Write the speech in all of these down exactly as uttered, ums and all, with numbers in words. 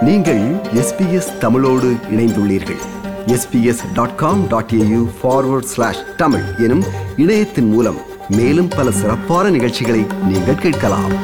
நீங்கள் எஸ்பிஎஸ் தமிழோடு இணைந்துள்ளீர்கள். S B S dot com dot A U forward slash Tamil எனும் இணையத்தின் மூலம் மேலும் பல சிறப்பான நிகழ்ச்சிகளை நீங்கள் கேட்கலாம்.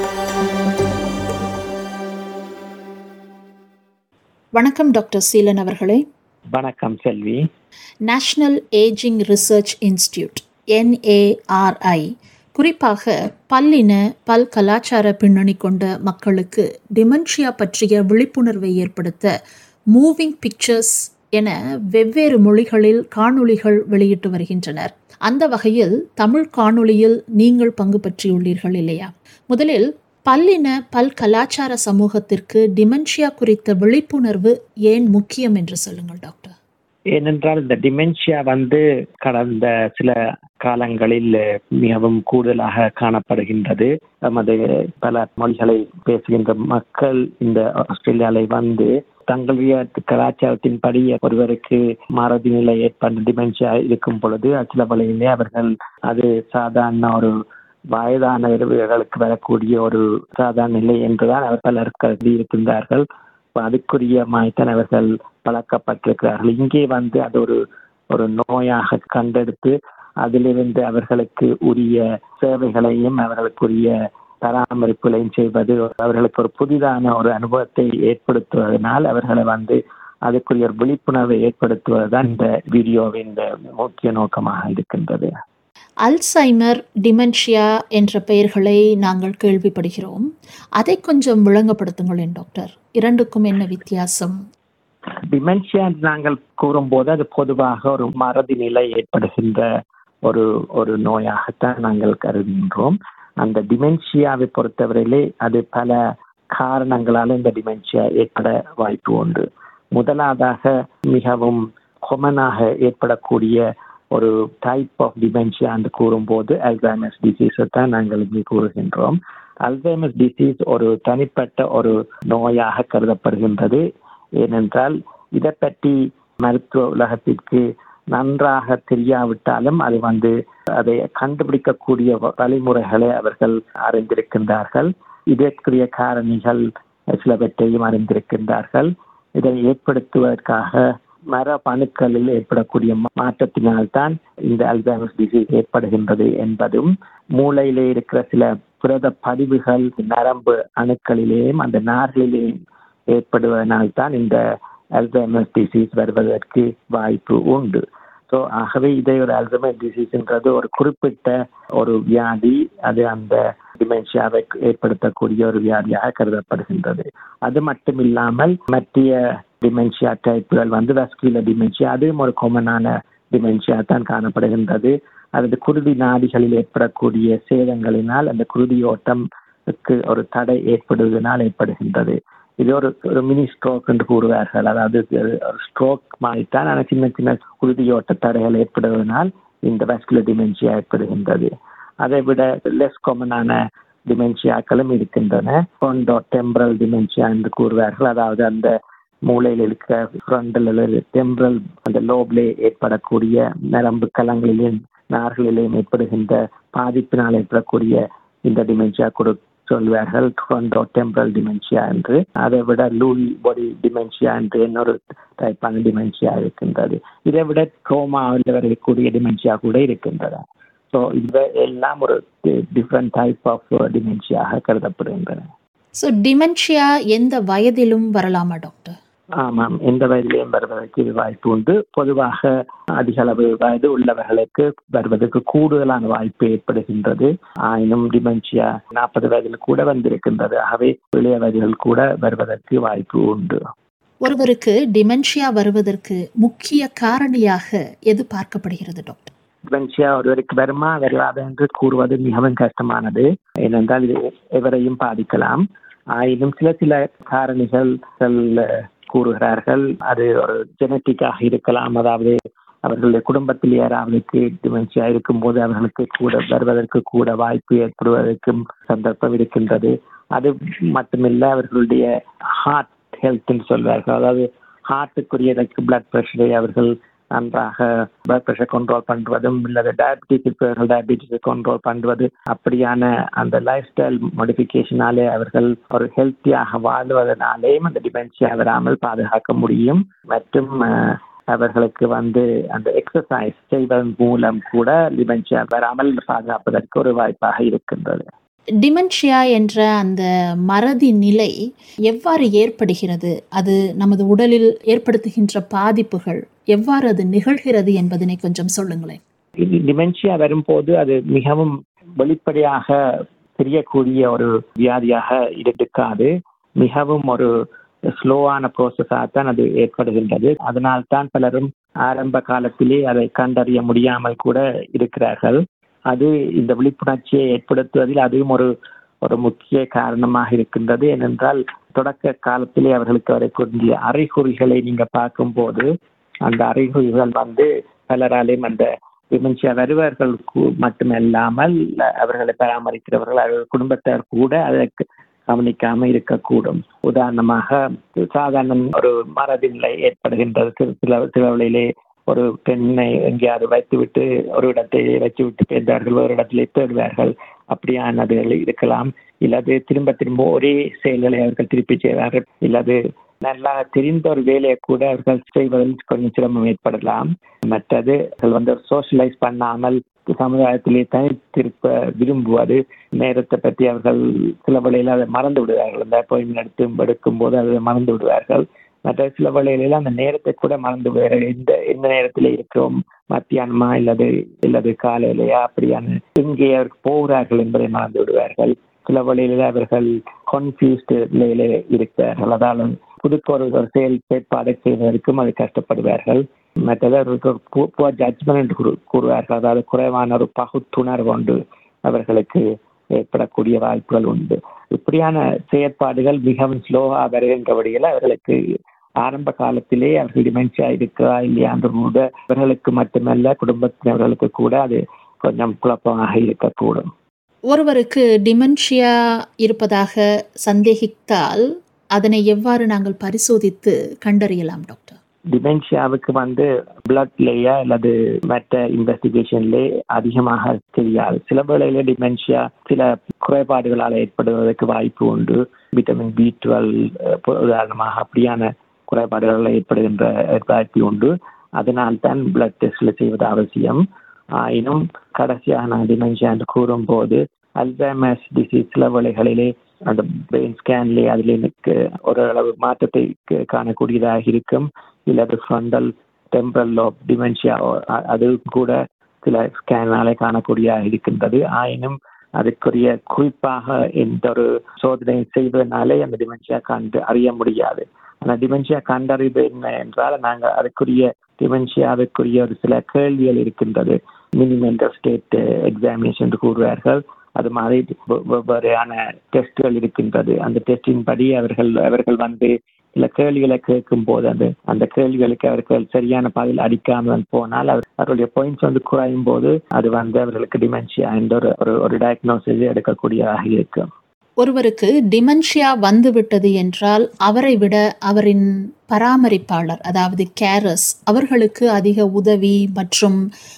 வணக்கம் டாக்டர் சீலன் அவர்களே. வணக்கம் Selvi. National ageing research institute N A R I குறிப்பாக பல்லின பல் கலாச்சார பின்னணி கொண்ட மக்களுக்கு டிமென்ஷியா பற்றிய விழிப்புணர்வை ஏற்படுத்த மூவிங் பிக்சர்ஸ் என வெவ்வேறு மொழிகளில் காணொளிகள் வெளியிட்டு வருகின்றனர். அந்த வகையில் தமிழ் காணொளியில் நீங்கள் பங்கு பற்றியுள்ளீர்கள் இல்லையா? முதலில் பல்லின பல் கலாச்சார சமூகத்திற்கு டிமென்ஷியா குறித்த விழிப்புணர்வு ஏன் முக்கியம் என்று சொல்லுங்கள் டாக்டர். ஏனென்றால் இந்த டிமென்ஷியா வந்து கடந்த சில காலங்களில் மிகவும் கூடுதலாக காணப்படுகின்றது. நமது பல மொழிகளை பேசுகின்ற மக்கள் இந்த ஆஸ்திரேலியாவில் வந்து தங்களுடைய கலாச்சாரத்தின்படி ஒருவருக்கு மறதி நிலை ஏற்பட்ட டிமென்ஷியா இருக்கும் பொழுது சில வழியிலே அவர்கள் அது சாதாரண ஒரு வயதானவர்களுக்கு வரக்கூடிய ஒரு சாதாரண நிலை என்றுதான் அவர் பலர் கருதி இருக்கின்றார்கள். அதுக்குரிய மாய்தான் அவர்கள் பழக்கப்பட்டிருக்கிறார்கள். இங்கே வந்து அது ஒரு ஒரு நோயாக கண்டெடுத்து அதிலிருந்து அவர்களுக்கு உரிய சேவைகளையும் அவர்களுக்குரிய பராமரிப்புகளையும் செய்வது அவர்களுக்கு ஒரு புதிதான ஒரு அனுபவத்தை ஏற்படுத்துவதனால் அவர்களை வந்து அதுக்குரிய ஒரு விழிப்புணர்வை ஏற்படுத்துவதுதான் இந்த வீடியோவின் முக்கிய நோக்கமாக இருக்கின்றது. அல்சைமர், டிமென்ஷியா என்ற பெயர்களை நாங்கள் கேள்விப்படுகிறோம். அதை கொஞ்சம் விளங்கப்படுத்துங்களேன் டாக்டர். இரண்டுக்கும் என்ன வித்தியாசம்? டிமென்ஷியா நாங்கள் கூறும்போது அது பொதுவாக ஒரு மறதி நிலை ஏற்படுகின்ற ஒரு ஒரு நோயாகத்தான் நாங்கள் கருதுகின்றோம். அந்த டிமென்ஷியாவை பொறுத்தவரையிலே அது பல காரணங்களால் இந்த டிமென்ஷியா ஏற்பட வாய்ப்பு உண்டு. முதலாவதாக மிகவும் கொமனாக ஏற்படக்கூடிய ஒரு டைப் ஆஃப் டிமென்ஷியா என்று கூறும்போது அல்சைமர்ஸ் டிசீஸை தான் நாங்கள் இங்கே கூறுகின்றோம். அல்சைமர்ஸ் டிசீஸ் ஒரு தனிப்பட்ட ஒரு நோயாக கருதப்படுகின்றது. ஏனென்றால் இதை பற்றி மருத்துவ உலகத்திற்கு நன்றாக தெரியாவிட்டாலும் அது வந்து அதை கண்டுபிடிக்கக்கூடிய வழிமுறைகளை அவர்கள் அறிந்திருக்கின்றார்கள். இதற்குரிய காரணிகள் சிலவற்றையும் அறிந்திருக்கின்றார்கள். இதை ஏற்படுத்துவதற்காக மரபணுக்களில் ஏற்படக்கூடிய மாற்றத்தினால்தான் இந்த அல்சைமர்ஸ் டிசீஸ் ஏற்படுகின்றது என்பதும், மூளையிலே இருக்கிற சில புரத பதிவுகள் நரம்பு அணுக்களிலேயும் அந்த நார்களிலேயும் ஏற்படுவதனால்தான் இந்த அல்சைமர்ஸ் டிசீஸ் வருவதற்கு வாய்ப்பு உண்டு. ஸோ ஆகவே இதை ஒரு அல்சைமர் டிசீஸ்ன்றது ஒரு குறிப்பிட்ட ஒரு வியாதி, அது அந்த டிமென்ஷியாவை ஏற்படுத்தக்கூடிய ஒரு வியாதியாக கருதப்படுகின்றது. அது மட்டும் இல்லாமல் மத்திய டிமென்ஷியா டைப்புகள் வந்து வாஸ்குலர் டிமென்ஷியா, அதுவும் ஒரு காமனான டிமென்ஷியா தான் காணப்படுகின்றது. அது குருதி நாடிகளில் ஏற்படக்கூடிய சேதங்களினால் அந்த குருதியோட்டம்க்கு ஒரு தடை ஏற்படுவதனால் ஏற்படுகின்றது. இது ஒரு ஒரு மினி ஸ்ட்ரோக் என்று கூறுவார்கள். அதாவது ஒரு ஸ்ட்ரோக் மாதிரித்தான், ஆனால் சின்ன சின்ன குருதியோட்ட தடைகள் ஏற்படுவதனால் இந்த வாஸ்குலர் டிமென்ஷியா ஏற்படுகின்றது. அதை விட லெஸ் காமனான டிமென்ஷியாக்களும் இருக்கின்றன. ஃப்ரண்டோடெம்பரல் டிமென்ஷியா என்று கூறுவார்கள். அதாவது அந்த மூளையில் இருக்கிற ஃப்ரண்டல் அல்லது டெம்பரல் அந்த லோப்லே ஏற்படக்கூடிய நரம்பு கலங்களிலேயும் நார்களிலேயும் ஏற்படுகின்ற பாதிப்பினால் ஏற்படக்கூடிய இந்த டிமென்ஷியா கொடு சொல்வார்கள் ஃப்ரண்டோடெம்பரல் டிமென்ஷியா என்று. அதை விட லூயி பாடி டிமென்ஷியா என்று இன்னொரு டைப்பான டிமென்ஷியா இருக்கின்றது. இதை விட ட்ரோமாவில் வரக்கூடிய டிமென்ஷியா கூட இருக்கின்றன. ஸோ இது எல்லாம் ஒரு டிஃப்ரெண்ட் டைப் ஆஃப் டிமென்ஷியாக கருதப்படுகின்றன. ஸோ டிமென்ஷியா எந்த வயதிலும் வரலாமா டாக்டர்? ஆமாம், எந்த வயதிலையும் வருவதற்கு வாய்ப்பு உண்டு. பொதுவாக அதிக அளவு வயது உள்ளவர்களுக்கு வருவதற்கு கூடுதலான வாய்ப்பு ஏற்படுகின்றது. ஆயினும் டிமென்ஷியா நாற்பது வயதில் கூட வந்திருக்கின்றது. ஆகவே இளைய வயதில் கூட வருவதற்கு வாய்ப்பு உண்டு. ஒருவருக்கு டிமென்ஷியா வருவதற்கு முக்கிய காரணியாக எது பார்க்கப்படுகிறது டாக்டர்? டிமென்ஷியா ஒருவருக்கு வருமா வராது என்று கூறுவது மிகவும் கஷ்டமானது. ஏனென்றால் இது எவரையும் பாதிக்கலாம். ஆயினும் சில சில காரணிகள் கூறுகிறார்கள். அது ஒரு ஜெனட்டிக்காக இருக்கலாம். அதாவது அவர்களுடைய குடும்பத்தில் யாராவதுக்கு டிமென்ஷியா இருக்கும்போது அவர்களுக்கு கூட வருவதற்கு கூட வாய்ப்பு ஏற்படுவதற்கும் சந்தர்ப்பம் இருக்கின்றது. அது மட்டுமில்லை, அவர்களுடைய ஹார்ட் ஹெல்த்ன்னு சொல்வார்கள். அதாவது ஹார்ட்டுக்குரிய பிளட் பிரஷரை அவர்கள் நன்றாக பிளட் ப்ரெஷர் கண்ட்ரோல் பண்றதும் இல்லது டயபிட்டிஸ் இருப்பவர்கள் டயபிட்டிஸை கண்ட்ரோல் பண்றது அப்படியான அந்த லைஃப் ஸ்டைல் மாடிஃபிகேஷனாலே அவர்கள் ஒரு ஹெல்த்தியாக வாழ்வதனாலேயும் அந்த டிமென்ஷியா வராமல் பாதுகாக்க முடியும். மற்றும் அவர்களுக்கு வந்து அந்த எக்ஸசைஸ் செய்வதன் மூலம் கூட டிமென்ஷியா வராமல் பாதுகாப்பதற்கு ஒரு வாய்ப்பாக இருக்கின்றது. டிமென்ஷியா என்ற அந்த மறதி நிலை எவ்வாறு ஏற்படுகிறது, அது நமது உடலில் ஏற்படுத்துகின்ற பாதிப்புகள் எவ்வாறு அது நிகழ்கிறது என்பதனை கொஞ்சம் சொல்லுங்களேன். டிமென்ஷியா வரும்போது அது மிகவும் வெளிப்படையாக தெரியக்கூடிய ஒரு வியாதியாக இருக்காது. மிகவும் ஒரு ஸ்லோவான ப்ரோசஸாக தான் அது ஏற்படுகின்றது. அதனால் தான் பலரும் ஆரம்ப காலத்திலே அதை கண்டறிய முடியாமல் கூட இருக்கிறார்கள். அது இந்த விழிப்புணர்ச்சியை ஏற்படுத்துவதில் அதுவும் ஒரு ஒரு முக்கிய காரணமாக இருக்கின்றது. ஏனென்றால் தொடக்க காலத்திலே அவர்களுக்கு வரக்கூடிய அறிகுறிகளை நீங்க பார்க்கும்போது அந்த அறிகுறிகள் வந்து பலராலையும் அந்த டிமென்ஷியா வருவர்களுக்கு மட்டுமல்லாமல் அவர்களை பராமரிக்கிறவர்கள் அவர்கள் குடும்பத்தார் கூட அதற்கு கவனிக்காம இருக்கக்கூடும். உதாரணமாக சாதாரண ஒரு மறதி நிலை ஏற்படுகின்றது. சில சில வேளையிலே ஒரு பெண்ணை எங்கேயாவது வைத்துவிட்டு ஒரு இடத்தை வச்சு விட்டு பேர்ந்தார்கள், ஒரு இடத்திலே தேடுவார்கள். அப்படியானது இருக்கலாம். இல்லாது திரும்ப திரும்ப ஒரே செயல்களை அவர்கள் திருப்பி செய்வார்கள். இல்லாது நல்லா தெரிந்த ஒரு வேலையை கூட அவர்கள் செய்வதில் கொஞ்சம் சிரமம் ஏற்படலாம். மற்றது அவர்கள் வந்து சோஷியலைஸ் பண்ணாமல் சமுதாயத்திலே தனித்திருப்ப விரும்புவது, நேரத்தை பற்றி அவர்கள் சில வேளையில் அதை மறந்து விடுவார்கள். அந்த அப்பாயின்மெண்ட் எடுத்து எடுக்கும் போது அதை மறந்து விடுவார்கள். மற்ற சில வேளையில அந்த நேரத்தை கூட மறந்து விடுவார்கள். இந்த எந்த நேரத்தில் இருக்கிறோம், மத்தியானமா இல்லது இல்லது காலையிலையா, அப்படியான எங்கே அவர்கள் போகிறார்கள் என்பதை மறந்து விடுவார்கள். சில வேளையில அவர்கள் கன்ஃபியூஸ்டு நிலையில இருக்கிறார்கள். அதாவது புதுக்க ஒரு செயல் செயற்பாடு செய்வதற்கும் அது கஷ்டப்படுவார்கள். மற்றது அவர்களுக்கு ஜட்ஜ்மெண்ட் கூறுவார்கள். அதாவது குறைவான ஒரு பகுத்துணர்வு கொண்டு அவர்களுக்கு ஏற்படக்கூடிய வாய்ப்புகள் உண்டு. இப்படியான செயற்பாடுகள் மிகவும் ஸ்லோவா வருகின்றபடியில் அவர்களுக்கு ஆரம்ப காலத்திலே அவர்கள் டிமென்ஷியா இருக்கா இல்லையான்ற போது அவர்களுக்கு மட்டுமல்ல குடும்பத்தினர்களுக்கு கூட அது கொஞ்சம் குழப்பமாக இருக்கக்கூடும். ஒருவருக்கு டிமென்ஷியா இருப்பதாக சந்தேகித்தால் அதனை எவ்வாறு நாங்கள் பரிசோதித்து கண்டறியலாம் டாக்டர்? டிமென்ஷியாவுக்கு வந்து பிளட்லேயே அல்லது மற்ற இன்வெஸ்டிகேஷன்லே அதிகமாக தெரியாது. சில வேளையில டிமென்ஷியா சில குறைபாடுகளால் ஏற்படுவதற்கு வாய்ப்பு உண்டு. விட்டமின் பி டுவெல் உதாரணமாக அப்படியான குறைபாடுகள் ஏற்படுகின்ற வாய்ப்பு உண்டு. அதனால்தான் பிளட் டெஸ்ட்ல செய்வது அவசியம். ஆயினும் கடைசியாக நான் டிமென்ஷியா என்று கூறும்போது அல்சைமர்ஸ் டிசீஸ் சில வேளைகளிலே அந்த பிரெயின் ஸ்கேன்லே அதில் எனக்கு ஓரளவு மாற்றத்தை காணக்கூடியதாக இருக்கும். இல்லாத ஃப்ரண்டல் டெம்பரல் லோப் டிமென்ஷியா அது கூட சில ஸ்கேனாலே காணக்கூடியதாக இருக்கின்றது. ஆயினும் அதுக்குரிய குறிப்பாக எந்த ஒரு சோதனை செய்வதனாலே அந்த டிமென்ஷியா கண்டு அறிய முடியாது. ஆனால் டிமென்ஷியா கண்டறிவது என்ன என்றால் நாங்கள் அதுக்குரிய டிமென்ஷியாவுக்குரிய ஒரு சில கேள்விகள் இருக்கின்றது. மினிமெண்டல் ஸ்டேட் எக்ஸாமினேஷன் என்று கூறுவார்கள். அது மாதிரி வெவ்வேறான டெஸ்ட்கள் இருக்கின்றது. அந்த டெஸ்டின் படி அவர்கள் அவர்கள் வந்து சில கேள்விகளை கேட்கும் போது அந்த அந்த கேள்விகளுக்கு அவர்கள் சரியான பதில் அடிக்காமல் போனால் அவர் அவருடைய பாயிண்ட்ஸ் வந்து குறையும் போது அது வந்து அவர்களுக்கு டிமென்ஷியா என்ற ஒரு ஒரு டயக்னோசிஸ் எடுக்கக்கூடியதாக இருக்கும். ஒருவருக்கு டிமென்ஷியா வந்துவிட்டது என்றால் அவரை விட அவரின் பராமரிப்பாளர் அதாவது கேரஸ் அவர்களுக்கு அதிக உதவி மற்றும்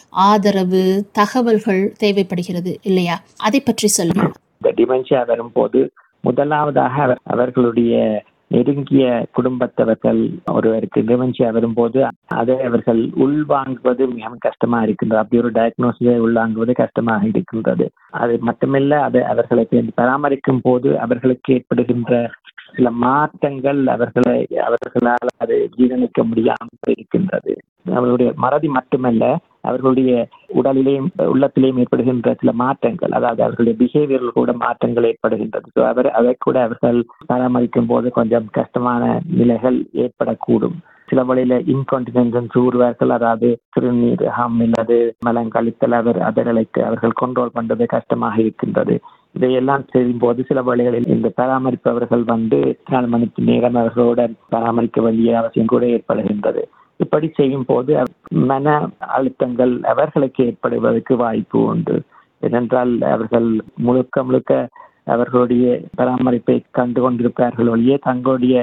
ஆதரவு தகவல்கள் தேவைப்படுகிறது இல்லையா? அதை பற்றி சொல்லுங்க. இந்த டிமென்ஷியா வரும்போது முதலாவதாக அவர்களுடைய நெருங்கிய குடும்பத்தவர்கள் ஒருவருக்கு டிமென்ஷியா வரும்போது அதை அவர்கள் உள்வாங்குவது மிகவும் கஷ்டமா இருக்கின்றது. அப்படி ஒரு டயக்னோசிஸை உள்வாங்குவது கஷ்டமாக இருக்கின்றது. அது மட்டுமில்ல, அதை அவர்களை பராமரிக்கும் போது அவர்களுக்கு ஏற்படுகின்ற சில மாற்றங்கள் அவர்களை அவர்களால் அதை ஜீரணிக்க முடியாமல் இருக்கின்றது. அவர்களுடைய மறதி மட்டுமல்ல, அவர்களுடைய உடலிலேயும் உள்ளத்திலேயும் ஏற்படுகின்ற சில மாற்றங்கள், அதாவது அவர்களுடைய பிஹேவியர்கள் கூட மாற்றங்கள் ஏற்படுகின்றது. ஸோ அவர் அதை கூட அவர்கள் பராமரிக்கும் போது கொஞ்சம் கஷ்டமான நிலைகள் ஏற்படக்கூடும். சில வழியில இன்கான்டினென்ஸ் கூறுவார்கள், அதாவது சிறுநீர் ஹம் அல்லது மலங்கழித்தல் அவர் அதற்கு அவர்கள் கண்ட்ரோல் பண்றது கஷ்டமாக இருக்கின்றது. இதையெல்லாம் செய்யும் போது சில வேளைகளில் இந்த பராமரிப்பவர்கள் வந்து நாலு மணிக்கு நேரம் அவர்களோட பராமரிக்க வேண்டிய அவசியம் கூட ஏற்படுகின்றது. இப்படி செய்யும் போது மன அழுத்தங்கள் அவர்களுக்கு ஏற்படுவதற்கு வாய்ப்பு உண்டு. ஏனென்றால் அவர்கள் முழுக்க முழுக்க அவர்களுடைய பராமரிப்பை கண்டு கொண்டிருப்பார்கள் ஒழிய தங்களுடைய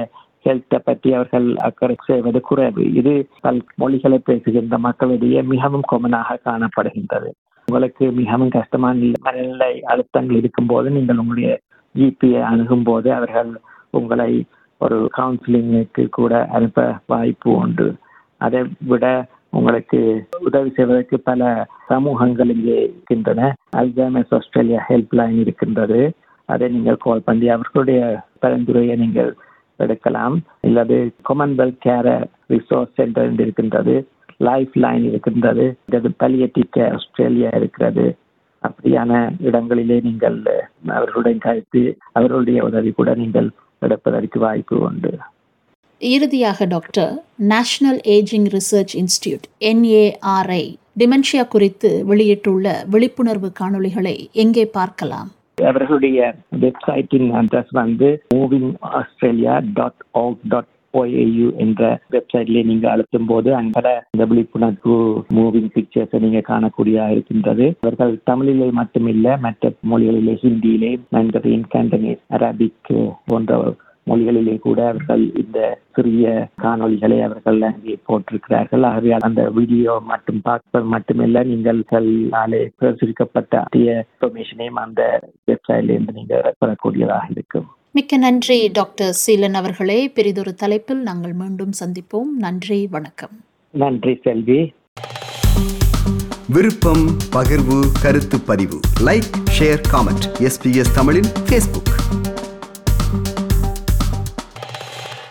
ஹெல்த்தை பற்றி அவர்கள் அக்கறை செய்வது குறைவு. இது பல் மொழிகளை பேசுகின்ற மக்களிடையே மிகவும் காமனாக காணப்படுகின்றது. உங்களுக்கு மிகவும் கஷ்டமான மனநிலை அழுத்தங்கள் இருக்கும் போது நீங்கள் உங்களுடைய ஜிபியை அணுகும் போது அவர்கள் உங்களை ஒரு கவுன்சிலிங்குக்கு கூட அனுப்ப வாய்ப்பு உண்டு. அதை விட உங்களுக்கு உதவி செய்வதற்கு பல சமூகங்கள் இங்கே இருக்கின்றன. அல்சைமர்ஸ் ஆஸ்திரேலியா ஹெல்ப்லைன் இருக்கின்றது. அதை நீங்கள் கால் பண்ணி அவர்களுடைய பரிந்துரையை நீங்கள் எடுக்கலாம். இல்லது காமன்வெல்த் கேர் ரிசோர்ஸ் சென்டர் இருக்கின்றது, லைஃப் லைன் இருக்கின்றது, பலியேட்டிவ் கேர் ஆஸ்திரேலியா இருக்கிறது. அப்படியான இடங்களிலே நீங்கள் அவர்களுடன் கழித்து அவர்களுடைய உதவி கூட நீங்கள் எடுப்பதற்கு வாய்ப்பு உண்டு. இறுதியாக doctor, national ageing research institute NARI dementia குறித்து வெளியிட்டுள்ள விழிப்புணர்வு காணொளிகளை எங்கே பார்க்கலாம்? அவர்களுடைய வெப்சைட்டின் அட்ரஸ் வந்து moving Australia dot org dot O A U என்ற வெப்சைட்ல நீங்க அழுத்தும் போது அங்கே இந்த விழிப்புணர்வு மூவிங் பிக்சர்ஸை நீங்க காணக்கூடிய இருக்கின்றது. அவர்கள் தமிழிலே மட்டுமில்லை, மற்ற மொழிகளிலே ஹிந்தியிலே, மண்டரின், கேண்டனீஸ், அரபிக் போன்ற மொழிகளிலே கூட அவர்கள் இந்த சிறிய காணொளிகளை அவர்கள் அங்கே போட்டிருக்கிறார்கள். ஆகவே அந்த வீடியோ மட்டும் பார்ப்பது மட்டுமில்லை, நீங்கள் பிரசுரிக்கப்பட்ட இன்ஃபர்மேஷனையும் அந்த வெப்சைட்ல இருந்து நீங்க பெறக்கூடியதாக இருக்கும். மிக்க நன்றி டாக்டர் சீலன் அவர்களே. பெரிதொரு தலைப்பில் நாங்கள் மீண்டும் சந்திப்போம். நன்றி, வணக்கம். நன்றி செல்வி. விருப்பம், பகிர்வு, கருத்து பதிவு, லைக், ஷேர், காமெண்ட். எஸ்பிஎஸ் தமிழின் ஃபேஸ்புக்.